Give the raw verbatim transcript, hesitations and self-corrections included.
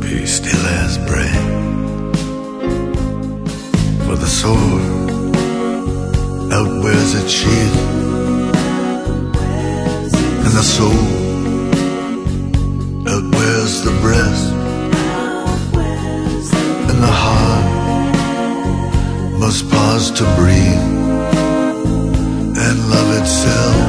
he still has breath. For the sword outwears its sheath, and the soul outwears the breast, and the heart must pause to breathe and love itself.